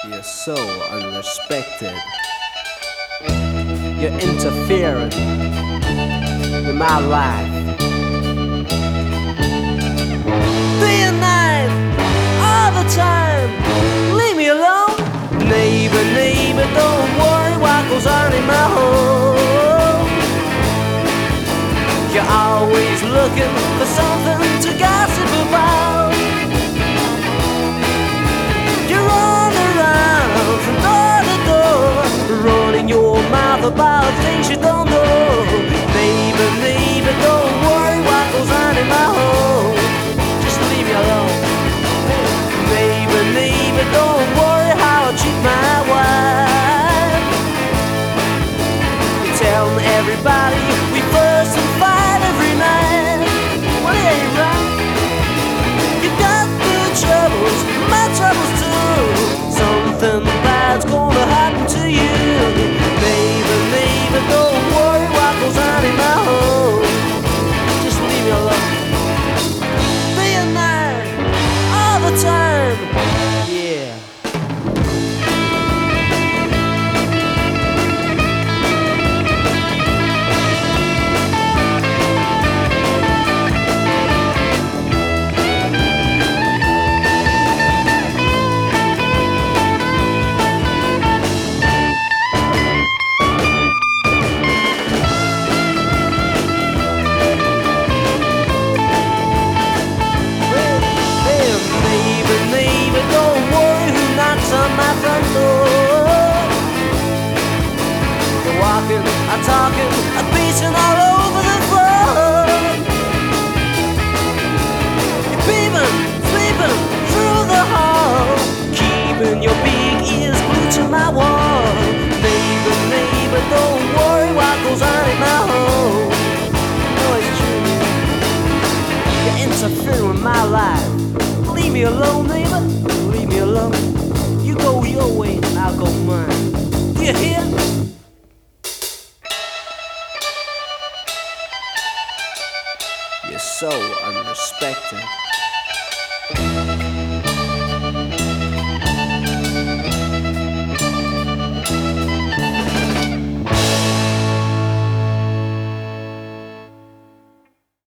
You're so unrespected. You're interfering with my life. Day and night, all the time. Leave me alone. Neighbor, neighbor, don't worry what goes on in my home. You're always looking for something to gossip about. You run around from door to door, running your mouth about things you don't know. Neighbor, neighbor, don't worry what goes on in my home. Just leave me alone. Neighbor, neighbor, don't worry how I treat my wife. You're telling everybody we fuss and fight every night. Well, it ain't right. You got good troubles, my troubles too. Something bad's gonna happen to you. Neighbor, neighbor, don't worry what goes on in my home. Just leave me alone. Day and night, all the time. Yeah. I'm talking, I'm beating all over the floor. You're peeping, sleeping through the hall, keeping your big ears glued to my wall. Neighbor, neighbor, don't worry what goes on in my home. No, it's true. You're interfering with my life. Leave me alone, neighbor. Leave me alone. You go your way and I'll go mine. Do you hear? You're so unrespected.